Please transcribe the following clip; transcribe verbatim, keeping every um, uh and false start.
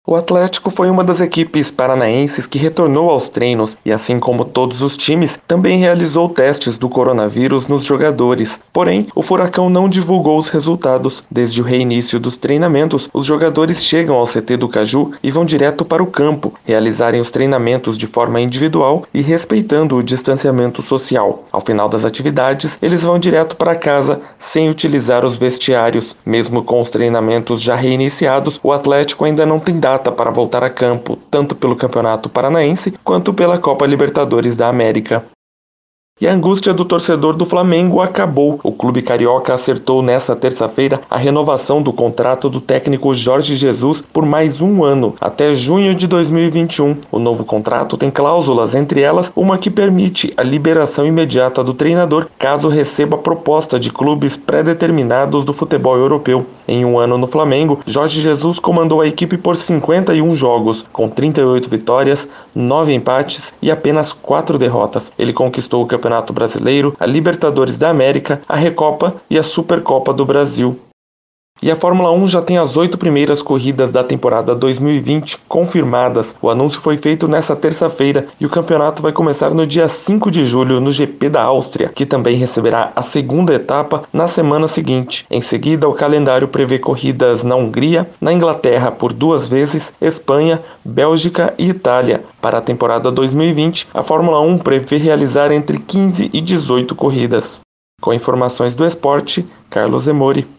O Atlético foi uma das equipes paranaenses que retornou aos treinos e, assim como todos os times, também realizou testes do coronavírus nos jogadores. Porém, o Furacão não divulgou os resultados. Desde o reinício dos treinamentos, os jogadores chegam ao C T do Caju e vão direto para o campo, realizarem os treinamentos de forma individual e respeitando o distanciamento social. Ao final das atividades, eles vão direto para casa, sem utilizar os vestiários. Mesmo com os treinamentos já reiniciados, o Atlético ainda não tem data para voltar a campo, tanto pelo Campeonato Paranaense quanto pela Copa Libertadores da América. E a angústia do torcedor do Flamengo acabou. O clube carioca acertou nesta terça-feira a renovação do contrato do técnico Jorge Jesus por mais um ano, até junho de dois mil e vinte e um. O novo contrato tem cláusulas, entre elas uma que permite a liberação imediata do treinador caso receba proposta de clubes pré-determinados do futebol europeu. Em um ano no Flamengo, Jorge Jesus comandou a equipe por cinquenta e um jogos, com trinta e oito vitórias, nove empates e apenas quatro derrotas. Ele conquistou o Campeonato Brasileiro, a Libertadores da América, a Recopa e a Supercopa do Brasil. E a Fórmula um já tem as oito primeiras corridas da temporada dois mil e vinte confirmadas. O anúncio foi feito nesta terça-feira e o campeonato vai começar no dia cinco de julho no G P da Áustria, que também receberá a segunda etapa na semana seguinte. Em seguida, o calendário prevê corridas na Hungria, na Inglaterra por duas vezes, Espanha, Bélgica e Itália. Para a temporada dois mil e vinte, a Fórmula um prevê realizar entre quinze e dezoito corridas. Com informações do esporte, Carlos Emori.